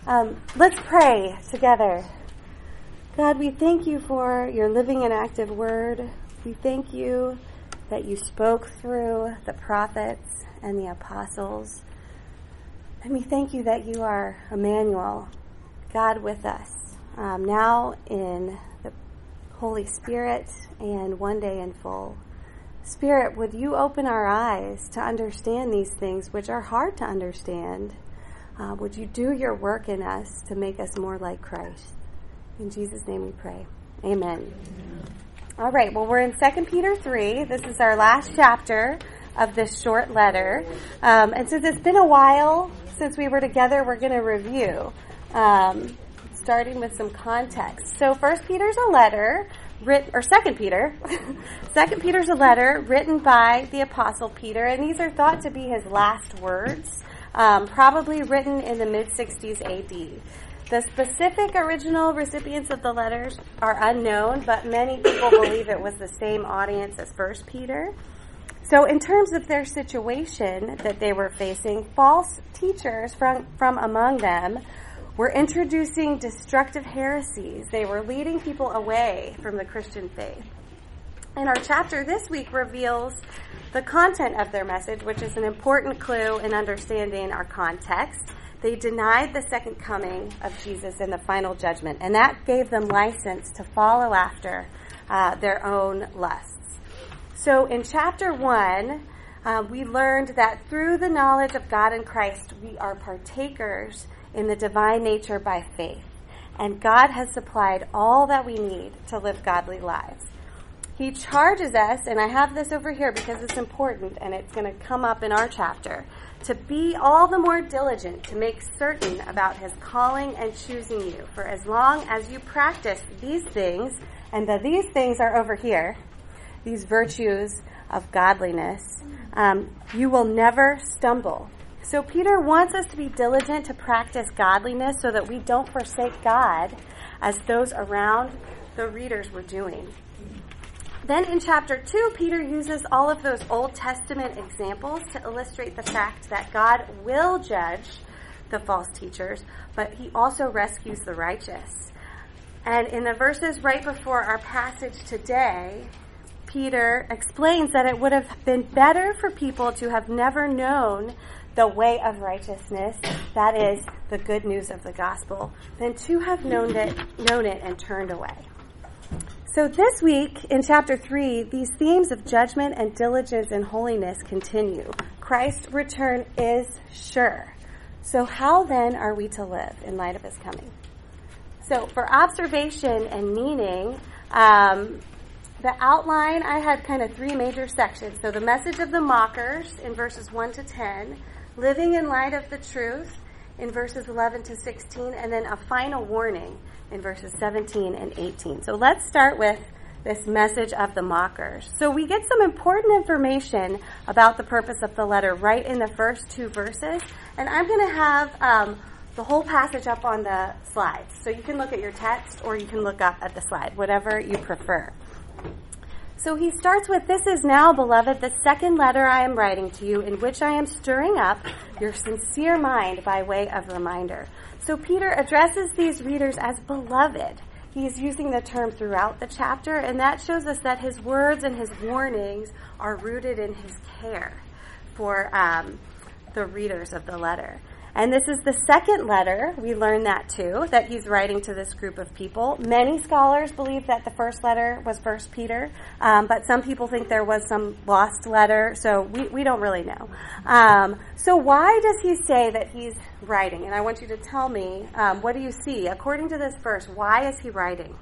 Let's pray together. God, we thank you for your living and active word. We thank you that you spoke through the prophets and the apostles. And we thank you that you are Emmanuel, God with us, now in the Holy Spirit and one day in full. Spirit, would you open our eyes to understand these things which are hard to understand? Would you do your work in us to make us more like Christ? In Jesus' name we pray. Amen. All right, well, we're in 2 Peter 3. This is our last chapter of this short letter. And since it's been a while since we were together, we're going to review, starting with some context. So 1 Peter's a letter, 2 Peter. 2 Peter's a letter written by the Apostle Peter, and these are thought to be his last words, probably written in the mid-60s AD. The specific original recipients of the letters are unknown, but many people believe it was the same audience as 1 Peter. So in terms of their situation that they were facing, false teachers from among them were introducing destructive heresies. They were leading people away from the Christian faith. And our chapter this week reveals the content of their message, which is an important clue in understanding our context. They denied the second coming of Jesus in the final judgment, and that gave them license to follow after their own lusts. So in chapter 1, we learned that through the knowledge of God and Christ, we are partakers in the divine nature by faith. And God has supplied all that we need to live godly lives. He charges us, and I have this over here because it's important and it's going to come up in our chapter, to be all the more diligent to make certain about his calling and choosing you. For as long as you practice these things, and these things are over here, these virtues of godliness, you will never stumble. So Peter wants us to be diligent to practice godliness so that we don't forsake God as those around the readers were doing. Then in chapter 2, Peter uses all of those Old Testament examples to illustrate the fact that God will judge the false teachers, but he also rescues the righteous. And in the verses right before our passage today, Peter explains that it would have been better for people to have never known the way of righteousness, that is, the good news of the gospel, than to have known it and turned away. So this week, in chapter 3, these themes of judgment and diligence and holiness continue. Christ's return is sure. So how then are we to live in light of his coming? So for observation and meaning, the outline, I had kind of 3 major sections. So the message of the mockers in verses 1 to 10, living in light of the truth in verses 11 to 16, and then a final warning in verses 17 and 18. So let's start with this message of the mockers. So we get some important information about the purpose of the letter right in the first 2 verses, and I'm going to have the whole passage up on the slides. So you can look at your text or you can look up at the slide, whatever you prefer. So he starts with, "This is now, beloved, the second letter I am writing to you, in which I am stirring up your sincere mind by way of reminder." So Peter addresses these readers as beloved. He's using the term throughout the chapter, and that shows us that his words and his warnings are rooted in his care for the readers of the letter. And this is the second letter, we learn that too, that he's writing to this group of people. Many scholars believe that the first letter was 1 Peter, but some people think there was some lost letter, so we don't really know. So why does he say that he's writing? And I want you to tell me, what do you see? According to this verse, why is he writing?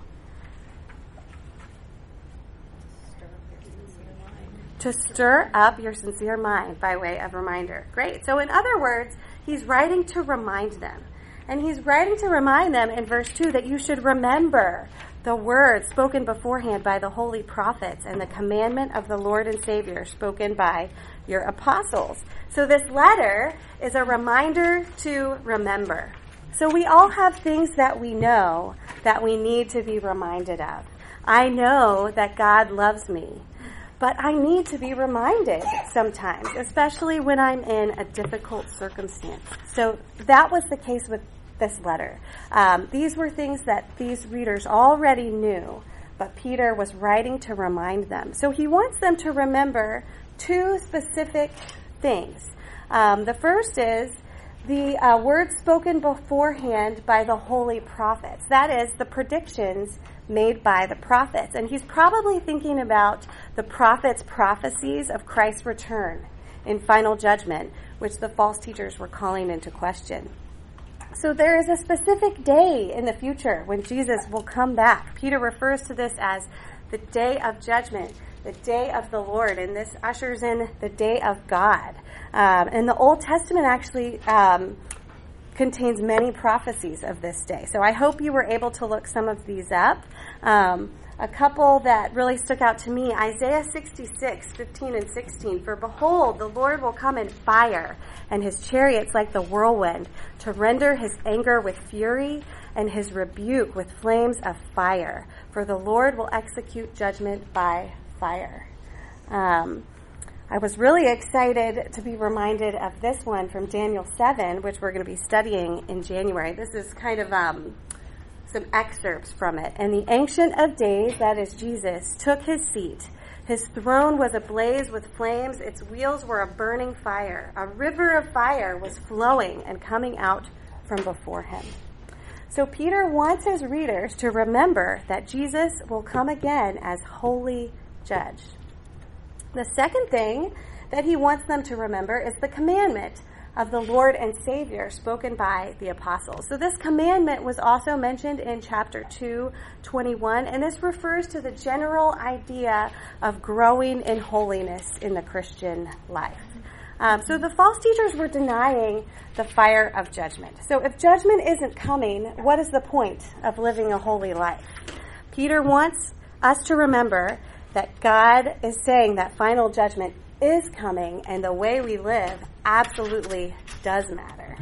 To stir up your sincere mind by way of reminder. Great. So in other words, he's writing to remind them. And he's writing to remind them in verse 2 that you should remember the words spoken beforehand by the holy prophets and the commandment of the Lord and Savior spoken by your apostles. So this letter is a reminder to remember. So we all have things that we know that we need to be reminded of. I know that God loves me, but I need to be reminded sometimes, especially when I'm in a difficult circumstance. So that was the case with this letter. These were things that these readers already knew, but Peter was writing to remind them. So he wants them to remember two specific things. The first is the words spoken beforehand by the holy prophets. That is, the predictions made by the prophets. And he's probably thinking about the prophets' prophecies of Christ's return in final judgment, which the false teachers were calling into question. So there is a specific day in the future when Jesus will come back. Peter refers to this as the day of judgment, the day of the Lord, and this ushers in the day of God. And the Old Testament actually contains many prophecies of this day. So I hope you were able to look some of these up. A couple that really stuck out to me, Isaiah 66, 15 and 16. For behold, the Lord will come in fire, and his chariots like the whirlwind, to render his anger with fury and his rebuke with flames of fire. For the Lord will execute judgment by fire. I was really excited to be reminded of this one from Daniel 7, which we're going to be studying in January. This is kind of some excerpts from it. And the Ancient of Days, that is Jesus, took his seat. His throne was ablaze with flames. Its wheels were a burning fire. A river of fire was flowing and coming out from before him. So Peter wants his readers to remember that Jesus will come again as holy judge. The second thing that he wants them to remember is the commandment of the Lord and Savior spoken by the apostles. So this commandment was also mentioned in chapter 2:21, and this refers to the general idea of growing in holiness in the Christian life. So the false teachers were denying the fire of judgment. So if judgment isn't coming, what is the point of living a holy life? Peter wants us to remember that God is saying that final judgment is coming, and the way we live absolutely does matter.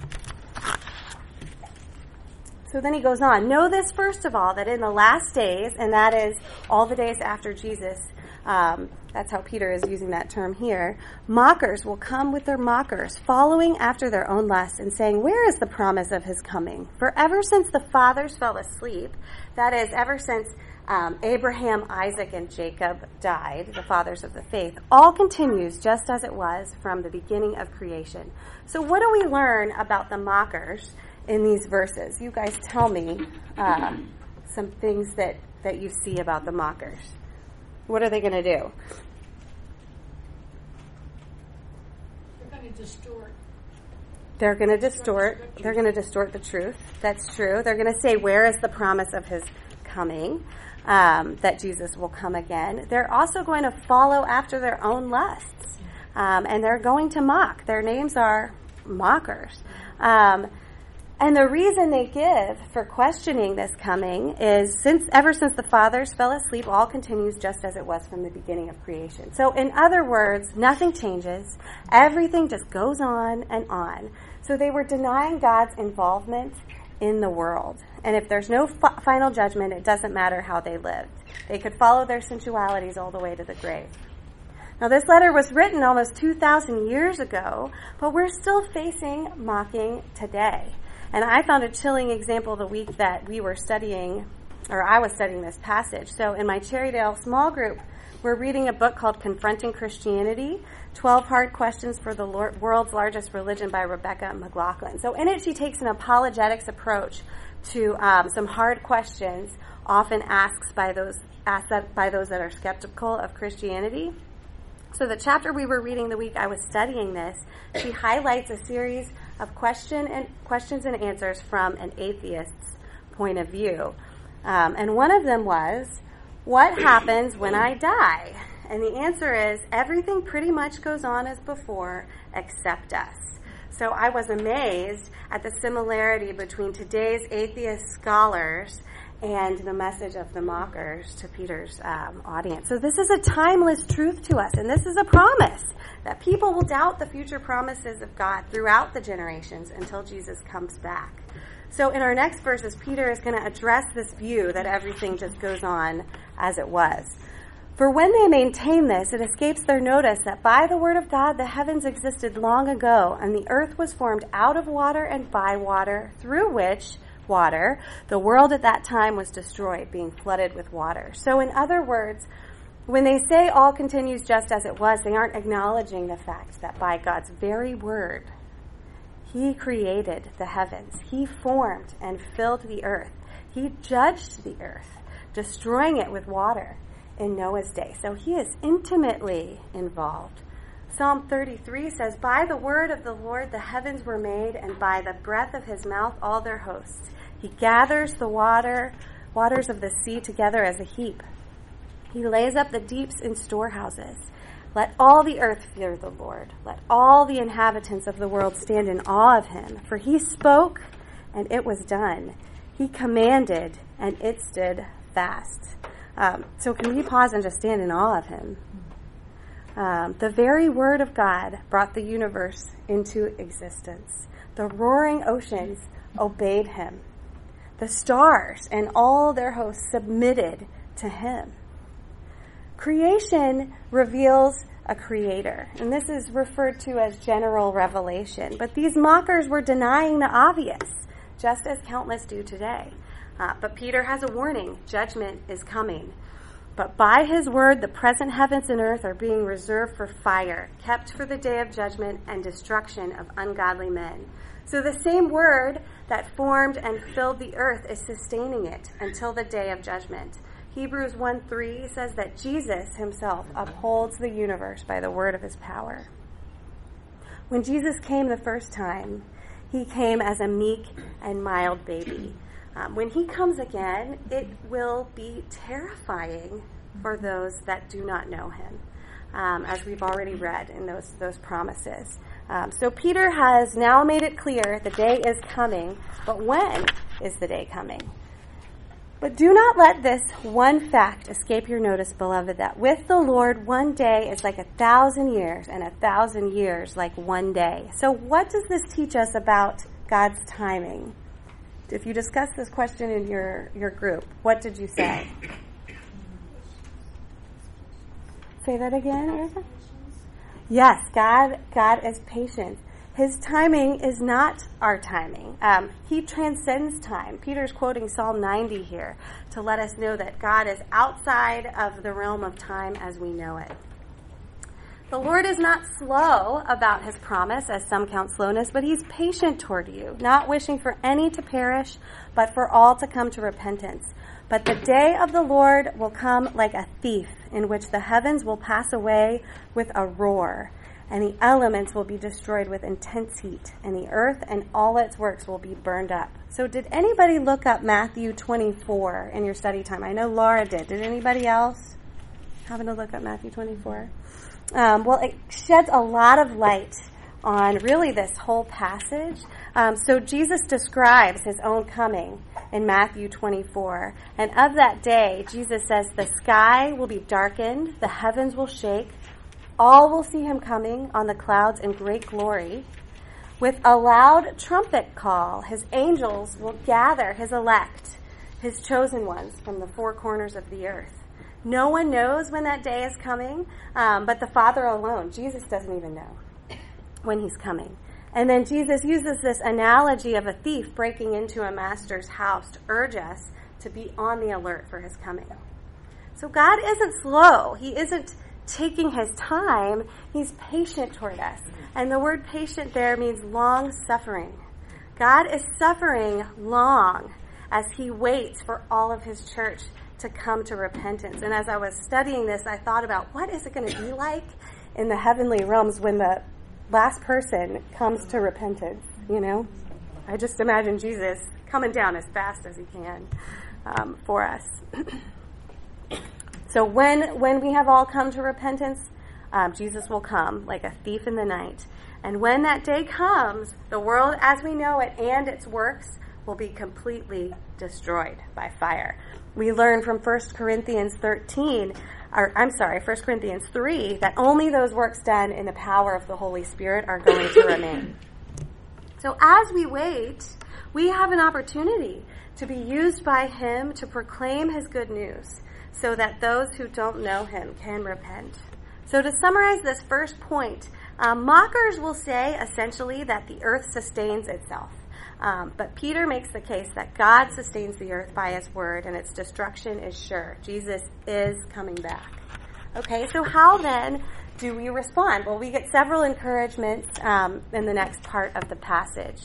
So then he goes on, know this first of all, that in the last days, and that is all the days after Jesus, that's how Peter is using that term here, mockers will come with their mockers, following after their own lusts, and saying, where is the promise of his coming? For ever since the fathers fell asleep, that is, ever since Abraham, Isaac, and Jacob died, the fathers of the faith, all continues just as it was from the beginning of creation. So what do we learn about the mockers in these verses? You guys tell me some things that you see about the mockers. What are they going to do? They're going to distort. They're going to distort the truth. That's true. They're going to say, where is the promise of his coming? That Jesus will come again. They're also going to follow after their own lusts. And they're going to mock. Their names are mockers. And the reason they give for questioning this coming is ever since the fathers fell asleep, all continues just as it was from the beginning of creation. So in other words, nothing changes. Everything just goes on and on. So they were denying God's involvement in the world. And if there's no final judgment, it doesn't matter how they lived. They could follow their sensualities all the way to the grave. Now, this letter was written almost 2,000 years ago, but we're still facing mocking today. And I found a chilling example the week that we were studying, or I was studying this passage. So in my Cherrydale small group, we're reading a book called Confronting Christianity, 12 Hard Questions for the World's Largest Religion by Rebecca McLaughlin. So in it, she takes an apologetics approach to some hard questions often asked by those that are skeptical of Christianity. So the chapter we were reading the week I was studying this, she highlights a series of questions and answers from an atheist's point of view. And one of them was, what happens when I die? And the answer is, everything pretty much goes on as before except us. So I was amazed at the similarity between today's atheist scholars and the message of the mockers to Peter's audience. So this is a timeless truth to us, and this is a promise that people will doubt the future promises of God throughout the generations until Jesus comes back. So in our next verses, Peter is going to address this view that everything just goes on as it was. For when they maintain this, it escapes their notice that by the word of God the heavens existed long ago, and the earth was formed out of water and by water, through which water the world at that time was destroyed, being flooded with water. So in other words, when they say all continues just as it was, they aren't acknowledging the fact that by God's very word, he created the heavens. He formed and filled the earth. He judged the earth, destroying it with water in Noah's day. So he is intimately involved. Psalm 33 says, by the word of the Lord the heavens were made, and by the breath of his mouth all their hosts. He gathers the waters of the sea together as a heap. He lays up the deeps in storehouses. Let all the earth fear the Lord. Let all the inhabitants of the world stand in awe of him. For he spoke, and it was done. He commanded, and it stood fast. So can we pause and just stand in awe of him? The very word of God brought the universe into existence. The roaring oceans obeyed him. The stars and all their hosts submitted to him. Creation reveals a creator, and this is referred to as general revelation. But these mockers were denying the obvious, just as countless do today. But Peter has a warning. Judgment is coming. But by his word, the present heavens and earth are being reserved for fire, kept for the day of judgment and destruction of ungodly men. So the same word that formed and filled the earth is sustaining it until the day of judgment. Hebrews 1:3 says that Jesus himself upholds the universe by the word of his power. When Jesus came the first time, he came as a meek and mild baby. When he comes again, it will be terrifying for those that do not know him, as we've already read in those promises. So Peter has now made it clear the day is coming, but when is the day coming? But do not let this one fact escape your notice, beloved, that with the Lord 1 day is like 1,000 years, and 1,000 years like 1 day. So what does this teach us about God's timing? If you discuss this question in your group, what did you say? Say that again, Erica? Yes, God is patient. His timing is not our timing. He transcends time. Peter's quoting Psalm 90 here to let us know that God is outside of the realm of time as we know it. The Lord is not slow about his promise, as some count slowness, but he's patient toward you, not wishing for any to perish, but for all to come to repentance. But the day of the Lord will come like a thief, in which the heavens will pass away with a roar, and the elements will be destroyed with intense heat, and the earth and all its works will be burned up. So did anybody look up Matthew 24 in your study time? I know Laura did. Did anybody else happen to look up Matthew 24? Well, it sheds a lot of light on really this whole passage. So Jesus describes his own coming in Matthew 24. And of that day, Jesus says, the sky will be darkened, the heavens will shake, all will see him coming on the clouds in great glory. With a loud trumpet call, his angels will gather his elect, his chosen ones from the four corners of the earth. No one knows when that day is coming, but the Father alone. Jesus doesn't even know when he's coming. And then Jesus uses this analogy of a thief breaking into a master's house to urge us to be on the alert for his coming. So God isn't slow. He isn't taking his time. He's patient toward us. And the word patient there means long suffering. God is suffering long as he waits for all of his church to come to repentance. And as I was studying this, I thought about what is it going to be like in the heavenly realms when the last person comes to repentance, you know? I just imagine Jesus coming down as fast as he can for us. So when we have all come to repentance, Jesus will come like a thief in the night. And when that day comes, the world as we know it and its works will be completely destroyed by fire. We learn from 1 Corinthians 3, that only those works done in the power of the Holy Spirit are going to remain. So as we wait, we have an opportunity to be used by him to proclaim his good news, so that those who don't know him can repent. So to summarize this first point, mockers will say essentially that the earth sustains itself. But Peter makes the case that God sustains the earth by his word, and its destruction is sure. Jesus is coming back. Okay, so how then do we respond? Well, we get several encouragements in the next part of the passage.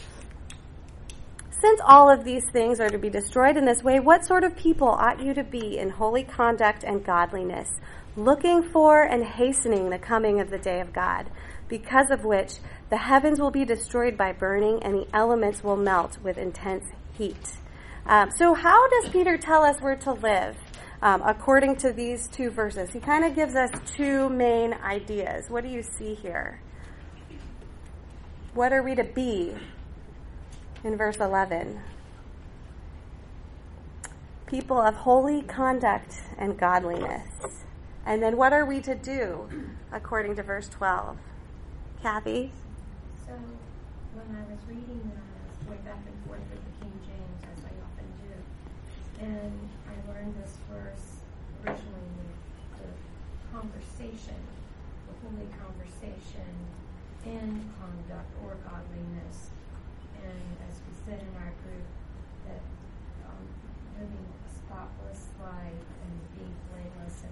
Since all of these things are to be destroyed in this way, what sort of people ought you to be in holy conduct and godliness, looking for and hastening the coming of the day of God, because of which the heavens will be destroyed by burning and the elements will melt with intense heat. So how does Peter tell us we're to live according to these two verses? He kind of gives us two main ideas. What do you see here? What are we to be in verse 11? People of holy conduct and godliness. And then what are we to do according to verse 12? Kathy? So when I was reading that, I was going back and forth with the King James, as I often do. And I learned this verse originally with the conversation, the holy conversation in conduct or godliness. And as we said in our group, that living a spotless life and being blameless and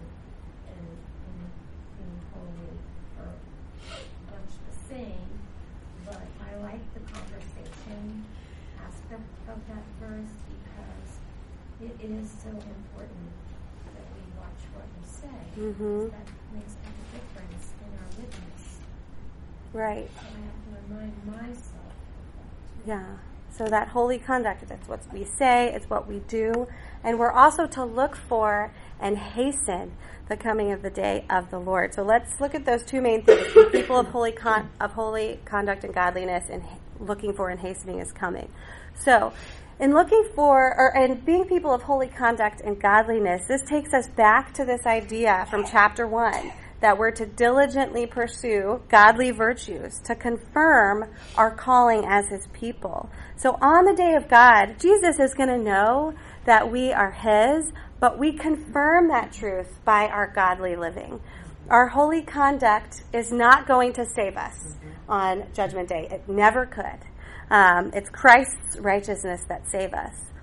being holy are much the same, but I like the conversation aspect of that verse because it is so important that we watch what we say. Mm-hmm. That makes a difference in our witness. Right. So I have to remind myself of that too. Yeah. So that holy conduct, that's what we say, it's what we do. And we're also to look for and hasten the coming of the day of the Lord. So let's look at those two main things. The people of holy conduct and godliness, and looking for and hastening is coming. So in looking for, and being people of holy conduct and godliness, this takes us back to this idea from chapter 1, that we're to diligently pursue godly virtues to confirm our calling as his people. So on the day of God, Jesus is going to know that we are his, but we confirm that truth by our godly living. Our holy conduct is not going to save us on Judgment Day. It never could. It's Christ's righteousness that saves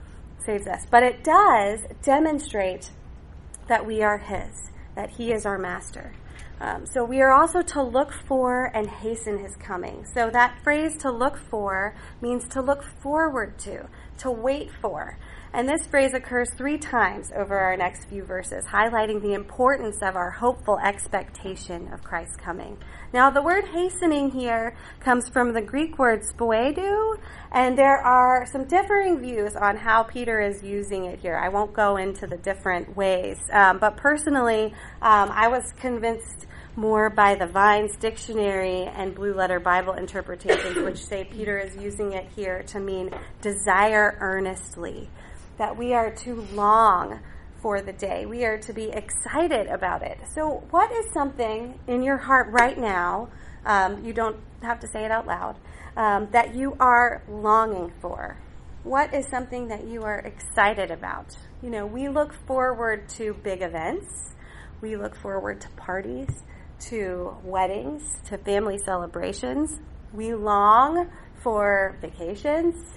us. But it does demonstrate that we are his, that he is our master. So we are also to look for and hasten his coming. So that phrase, to look for, means to look forward to wait for. And this phrase occurs 3 times over our next few verses, highlighting the importance of our hopeful expectation of Christ's coming. Now, the word hastening here comes from the Greek word spoedo, and there are some differing views on how Peter is using it here. I won't go into the different ways, but personally, I was convinced more by the Vine's Dictionary and Blue Letter Bible interpretations, which say Peter is using it here to mean desire earnestly, that we are to long for the day. We are to be excited about it. So what is something in your heart right now, you don't have to say it out loud, that you are longing for? What is something that you are excited about? You know, we look forward to big events. We look forward to parties, to weddings, to family celebrations. We long for vacations,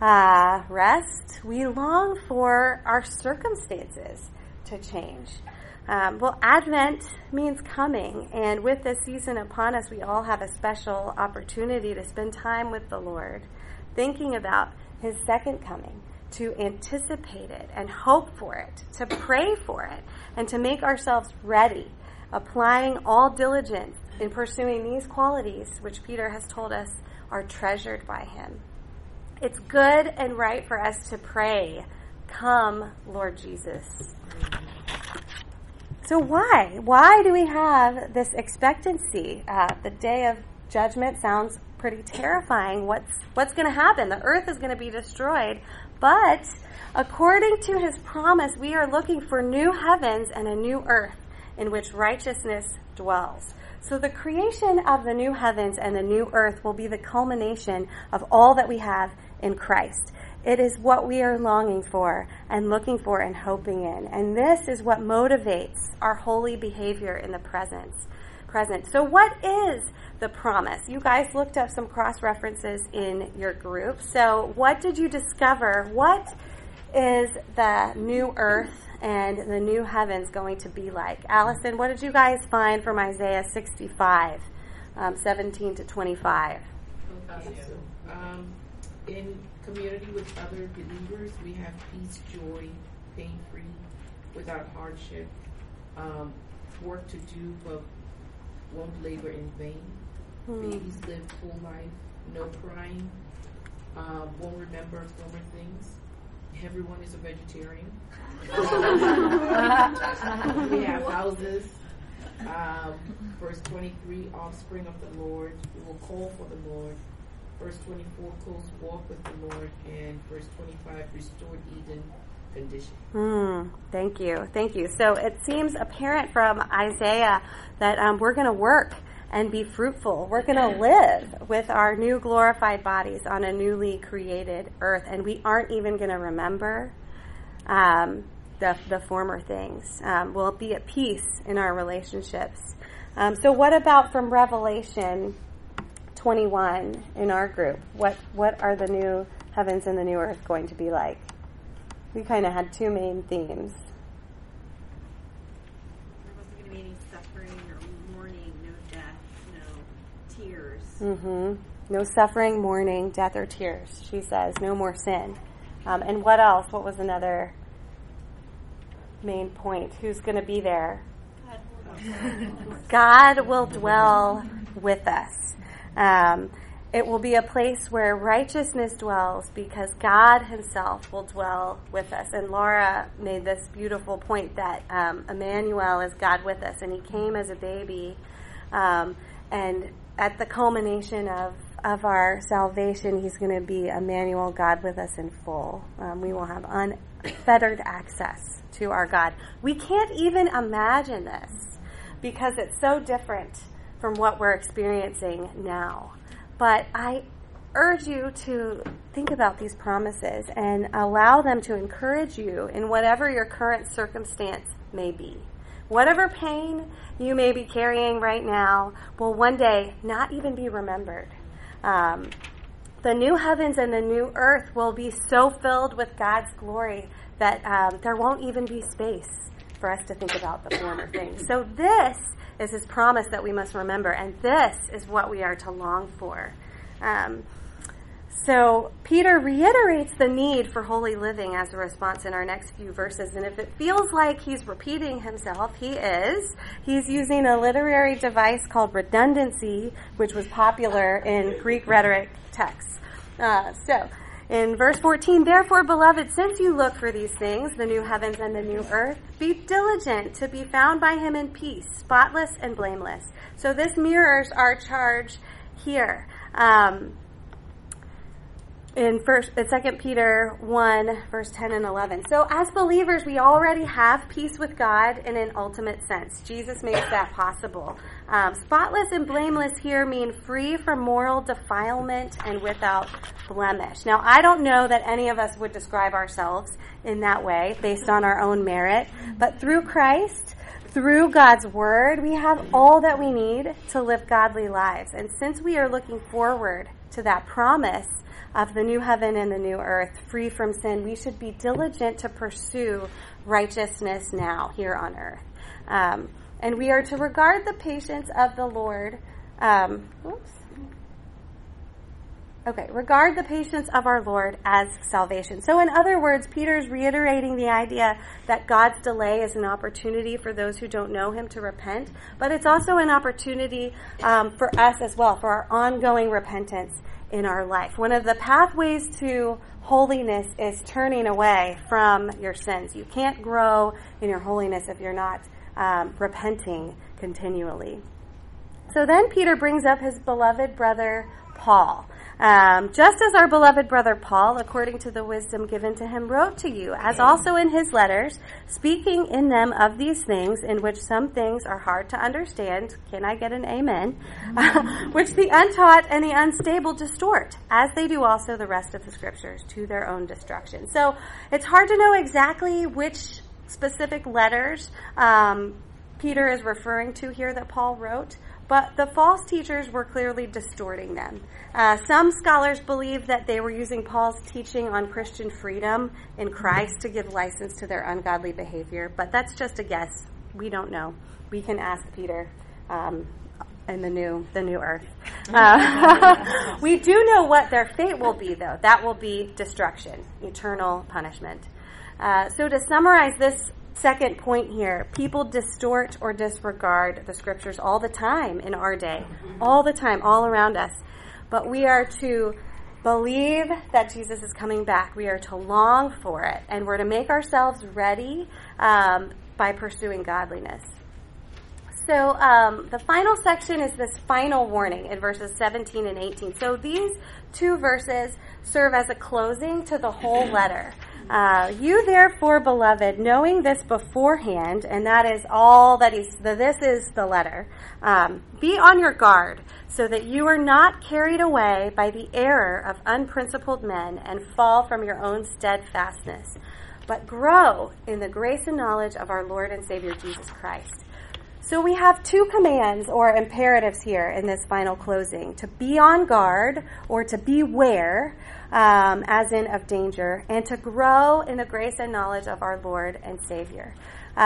rest. We long for our circumstances to change. Well, Advent means coming, and with this season upon us, we all have a special opportunity to spend time with the Lord, thinking about his second coming, to anticipate it and hope for it, to pray for it, and to make ourselves ready, applying all diligence in pursuing these qualities, which Peter has told us are treasured by him. It's good and right for us to pray, "Come, Lord Jesus." So why? Why do we have this expectancy? The day of judgment sounds pretty terrifying. What's going to happen? The earth is going to be destroyed. But according to his promise, we are looking for new heavens and a new earth in which righteousness dwells. So the creation of the new heavens and the new earth will be the culmination of all that we have in Christ. It is what we are longing for and looking for and hoping in. And this is what motivates our holy behavior in the present. So what is the promise? You guys looked up some cross-references in your group. So what did you discover? What is the new earth and the new heavens going to be like? Allison, what did you guys find from Isaiah 65, 17 to 25? In community with other believers, we have peace, joy, pain-free, without hardship, work to do but won't labor in vain. Babies live full life, no crying, won't remember former things. Everyone is a vegetarian. We have houses. Verse 23, offspring of the Lord. We will call for the Lord. Verse 24, close walk with the Lord. And verse 25, restored Eden condition. Thank you. So it seems apparent from Isaiah that we're going to work and be fruitful. We're going to live with our new glorified bodies on a newly created earth, and we aren't even going to remember the former things. We'll be at peace in our relationships. So what about from Revelation 21 in our group? What are the new heavens and the new earth going to be like? We kind of had two main themes. There wasn't going to be any suffering or mourning, no death, no tears. No suffering, mourning, death, or tears, she says. No more sin. And what else? What was another main point? Who's going to be there? God will dwell with us. It will be a place where righteousness dwells because God himself will dwell with us. And Laura made this beautiful point that Emmanuel is God with us, and he came as a baby. And at the culmination of our salvation, he's going to be Emmanuel, God with us in full. We will have unfettered access to our God. We can't even imagine this because it's so different from what we're experiencing now. But I urge you to think about these promises and allow them to encourage you in whatever your current circumstance may be. Whatever pain you may be carrying right now will one day not even be remembered. The new heavens and the new earth will be so filled with God's glory that there won't even be space for us to think about the former things. So this is his promise that we must remember, and this is what we are to long for. So Peter reiterates the need for holy living as a response in our next few verses, and if it feels like he's repeating himself, he is. He's using a literary device called redundancy, which was popular in Greek rhetoric texts. So in verse 14, therefore, beloved, since you look for these things, the new heavens and the new earth, be diligent to be found by him in peace, spotless and blameless. So this mirrors our charge here. In 2 Peter 1, verse 10 and 11. So as believers, we already have peace with God in an ultimate sense. Jesus makes that possible. Spotless and blameless here mean free from moral defilement and without blemish. Now, I don't know that any of us would describe ourselves in that way based on our own merit, but through Christ, through God's word, we have all that we need to live godly lives. And since we are looking forward to that promise of the new heaven and the new earth, free from sin, we should be diligent to pursue righteousness now here on earth. And we are to regard the patience of the Lord, regard the patience of our Lord as salvation. So in other words, Peter's reiterating the idea that God's delay is an opportunity for those who don't know him to repent, but it's also an opportunity for us as well, for our ongoing repentance in our life. One of the pathways to holiness is turning away from your sins. You can't grow in your holiness if you're not repenting continually. So then Peter brings up his beloved brother Paul. Just as our beloved brother Paul, according to the wisdom given to him, wrote to you, as also in his letters, speaking in them of these things, in which some things are hard to understand, can I get an amen, which the untaught and the unstable distort, as they do also the rest of the scriptures, to their own destruction. So it's hard to know exactly which specific letters Peter is referring to here that Paul wrote, but the false teachers were clearly distorting them. Some scholars believe that they were using Paul's teaching on Christian freedom in Christ to give license to their ungodly behavior, but that's just a guess. We don't know. We can ask Peter in the new earth. We do know what their fate will be, though. That will be destruction, eternal punishment. So to summarize this second point here, people distort or disregard the scriptures all the time in our day, all the time, all around us. But we are to believe that Jesus is coming back. We are to long for it, and we're to make ourselves ready by pursuing godliness. So the final section is this final warning in verses 17 and 18. So these two verses serve as a closing to the whole letter. You therefore, beloved, knowing this beforehand, and that is all that this is the letter, be on your guard, so that you are not carried away by the error of unprincipled men and fall from your own steadfastness, but grow in the grace and knowledge of our Lord and Savior Jesus Christ. So we have two commands or imperatives here in this final closing: to be on guard, or to beware, as in of danger, and to grow in the grace and knowledge of our Lord and Savior.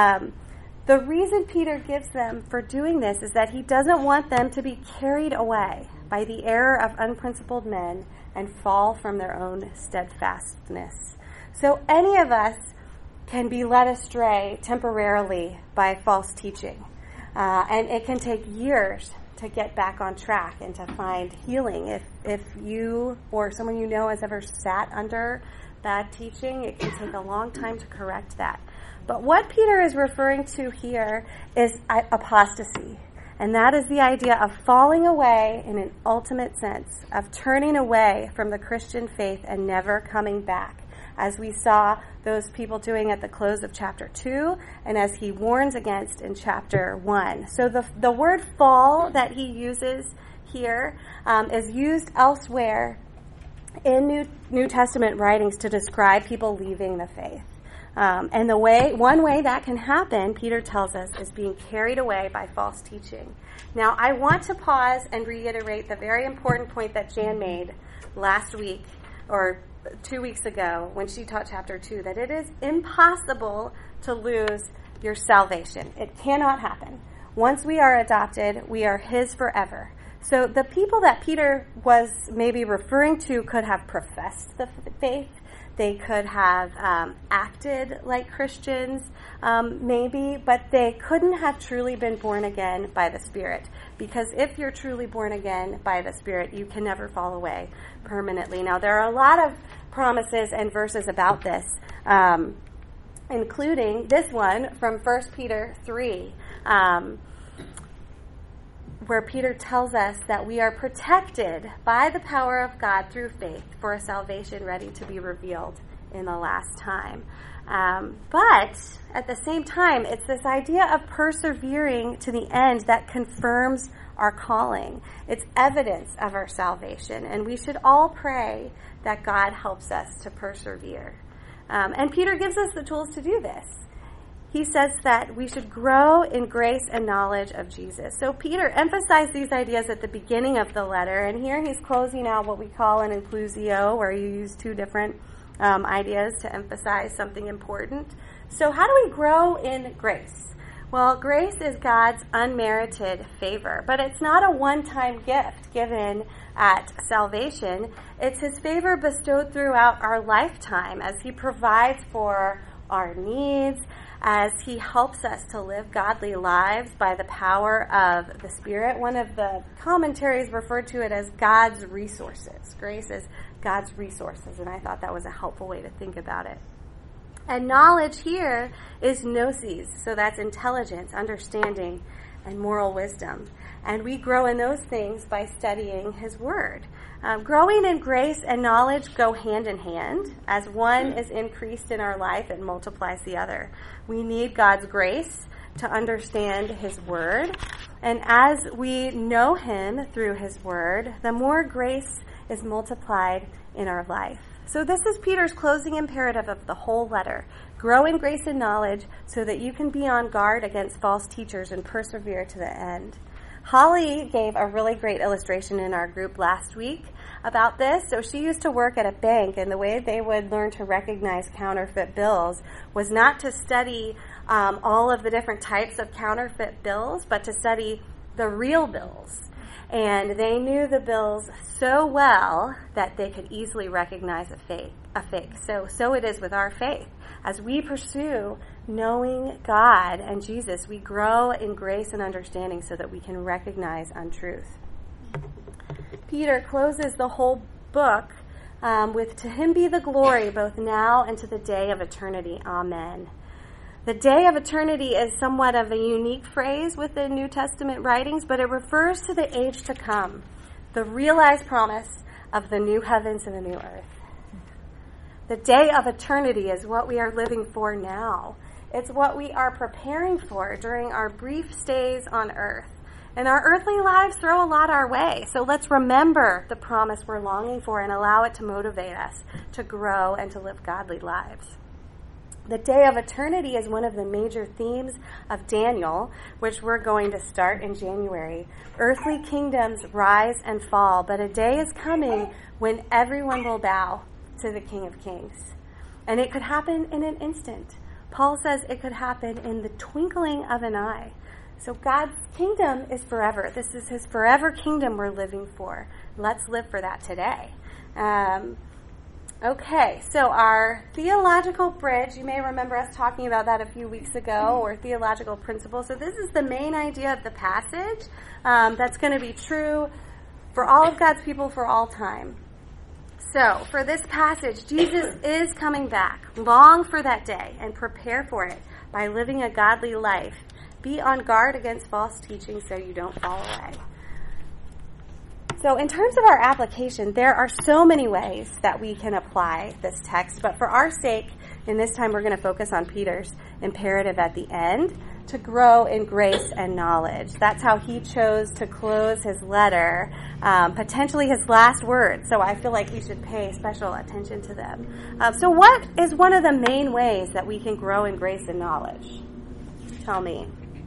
The reason Peter gives them for doing this is that he doesn't want them to be carried away by the error of unprincipled men and fall from their own steadfastness. So any of us can be led astray temporarily by false teaching. And it can take years to get back on track and to find healing. If you or someone you know has ever sat under bad teaching, it can take a long time to correct that. But what Peter is referring to here is apostasy. And that is the idea of falling away in an ultimate sense, of turning away from the Christian faith and never coming back, as we saw those people doing at the close of chapter 2, and as he warns against in chapter 1. So the word fall that he uses here is used elsewhere in New Testament writings to describe people leaving the faith. And one way that can happen, Peter tells us, is being carried away by false teaching. Now, I want to pause and reiterate the very important point that Jan made last week, or 2 weeks ago, when she taught chapter 2, that it is impossible to lose your salvation. It cannot happen. Once we are adopted, we are his forever. So the people that Peter was maybe referring to could have professed the faith. They could have acted like Christians, maybe, but they couldn't have truly been born again by the Spirit. Because if you're truly born again by the Spirit, you can never fall away permanently. Now, there are a lot of promises and verses about this, including this one from 1 Peter 3, where Peter tells us that we are protected by the power of God through faith for a salvation ready to be revealed in the last time. But at the same time, it's this idea of persevering to the end that confirms our calling. It's evidence of our salvation, and we should all pray that God helps us to persevere. And Peter gives us the tools to do this. He says that we should grow in grace and knowledge of Jesus. So Peter emphasized these ideas at the beginning of the letter, and here he's closing out what we call an inclusio, where you use two different ideas to emphasize something important. So how do we grow in grace? Well, grace is God's unmerited favor, but it's not a one-time gift given at salvation. It's his favor bestowed throughout our lifetime as he provides for our needs, as he helps us to live godly lives by the power of the Spirit. One of the commentaries referred to it as God's resources. Grace is God's resources, and I thought that was a helpful way to think about it. And knowledge here is gnosis, so that's intelligence, understanding, and moral wisdom. And we grow in those things by studying his word. Growing in grace and knowledge go hand in hand. As one is increased in our life, it multiplies the other. We need God's grace to understand his word. And as we know him through his word, the more grace is multiplied in our life. So this is Peter's closing imperative of the whole letter. Grow in grace and knowledge so that you can be on guard against false teachers and persevere to the end. Holly gave a really great illustration in our group last week about this. So she used to work at a bank, and the way they would learn to recognize counterfeit bills was not to study all of the different types of counterfeit bills, but to study the real bills. And they knew the bills so well that they could easily recognize a fake. So it is with our faith. As we pursue knowing God and Jesus, we grow in grace and understanding so that we can recognize untruth. Peter closes the whole book with, "To him be the glory both now and to the day of eternity. Amen." The day of eternity is somewhat of a unique phrase within New Testament writings, but it refers to the age to come, the realized promise of the new heavens and the new earth. The day of eternity is what we are living for now. It's what we are preparing for during our brief stays on earth. And our earthly lives throw a lot our way, so let's remember the promise we're longing for and allow it to motivate us to grow and to live godly lives. The day of eternity is one of the major themes of Daniel, which we're going to start in January. Earthly kingdoms rise and fall, but a day is coming when everyone will bow to the King of Kings. And it could happen in an instant. Paul says it could happen in the twinkling of an eye. So God's kingdom is forever. This is his forever kingdom we're living for. Let's live for that today. Okay, so our theological bridge, you may remember us talking about that a few weeks ago, or theological principle. So this is the main idea of the passage that's going to be true for all of God's people for all time. So, for this passage, Jesus is coming back. Long for that day and prepare for it by living a godly life. Be on guard against false teaching so you don't fall away. So in terms of our application, there are so many ways that we can apply this text, but for our sake, in this time we're going to focus on Peter's imperative at the end, to grow in grace and knowledge. That's how he chose to close his letter, potentially his last words, so I feel like we should pay special attention to them. So what is one of the main ways that we can grow in grace and knowledge? Tell me.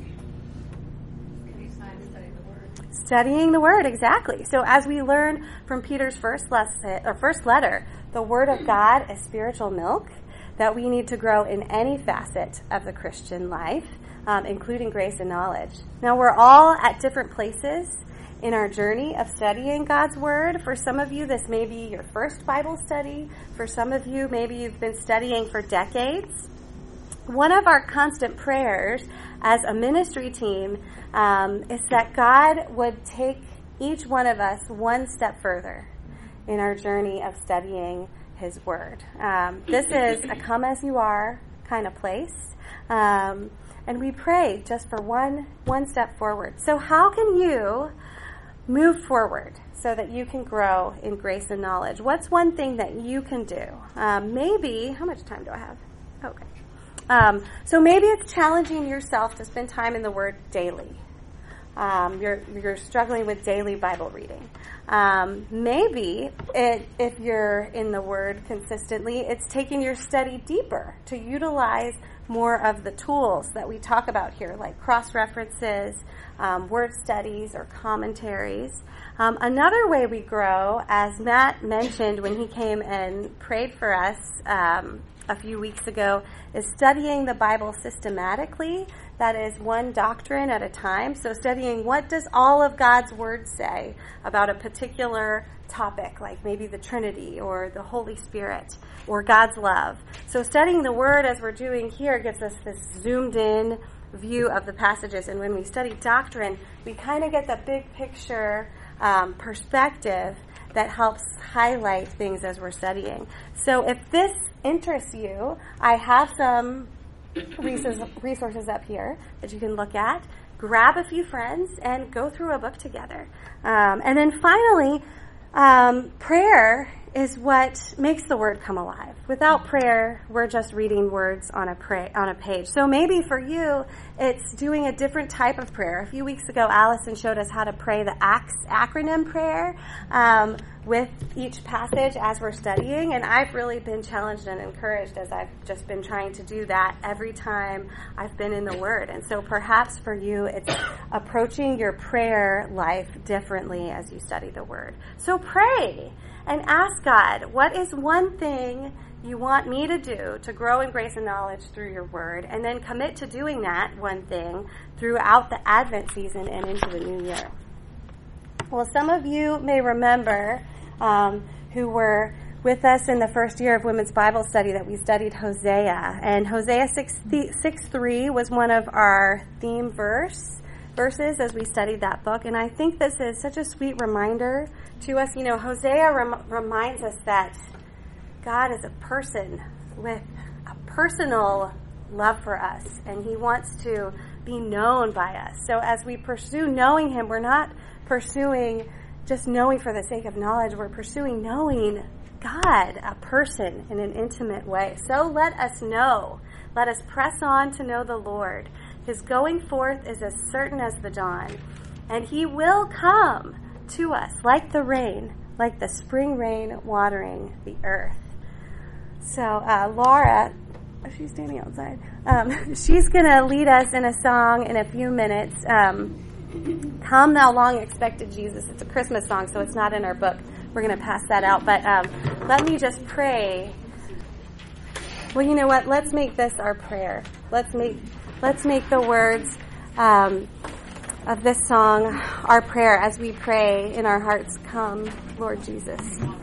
Studying the Word, exactly. So as we learn from Peter's first letter, the Word of God is spiritual milk that we need to grow in any facet of the Christian life, including grace and knowledge. Now, we're all at different places in our journey of studying God's Word. For some of you, this may be your first Bible study. For some of you, maybe you've been studying for decades. One of our constant prayers as a ministry team is that God would take each one of us one step further in our journey of studying His Word. This is a come as you are kind of place. And we pray just for one step forward. So how can you move forward so that you can grow in grace and knowledge? What's one thing that you can do? Maybe, how much time do I have? Okay. So maybe it's challenging yourself to spend time in the Word daily. You're struggling with daily Bible reading. Maybe if you're in the Word consistently, it's taking your study deeper to utilize more of the tools that we talk about here, like cross-references, word studies, or commentaries. Another way we grow, as Matt mentioned when he came and prayed for us a few weeks ago, is studying the Bible systematically. That is one doctrine at a time. So studying what does all of God's Word say about a particular topic, like maybe the Trinity or the Holy Spirit or God's love. So studying the Word as we're doing here gives us this zoomed in view of the passages. And when we study doctrine, we kind of get the big picture perspective that helps highlight things as we're studying. So if this interests you, I have some resources up here that you can look at. Grab a few friends and go through a book together. And then finally, prayer is what makes the word come alive. Without prayer, we're just reading words on a page. So maybe for you, it's doing a different type of prayer. A few weeks ago, Allison showed us how to pray the ACTS acronym prayer with each passage as we're studying, and I've really been challenged and encouraged as I've just been trying to do that every time I've been in the Word. And so perhaps for you, it's approaching your prayer life differently as you study the Word. So pray and ask God, what is one thing you want me to do to grow in grace and knowledge through your word, and then commit to doing that one thing throughout the Advent season and into the new year. Well, some of you may remember who were with us in the first year of Women's Bible Study that we studied Hosea, and Hosea 6:3 was one of our theme verses as we studied that book, and I think this is such a sweet reminder to us. You know, Hosea reminds us that God is a person with a personal love for us, and he wants to be known by us. So as we pursue knowing him, we're not pursuing just knowing for the sake of knowledge. We're pursuing knowing God, a person, in an intimate way. So let us know. Let us press on to know the Lord. His going forth is as certain as the dawn, and he will come to us like the rain, like the spring rain watering the earth. So Laura, she's standing outside. She's going to lead us in a song in a few minutes. Come Thou Long Expected Jesus. It's a Christmas song, so it's not in our book. We're going to pass that out. But let me just pray. Well, you know what? Let's make this our prayer. Let's make the words of this song our prayer as we pray in our hearts. Come, Lord Jesus.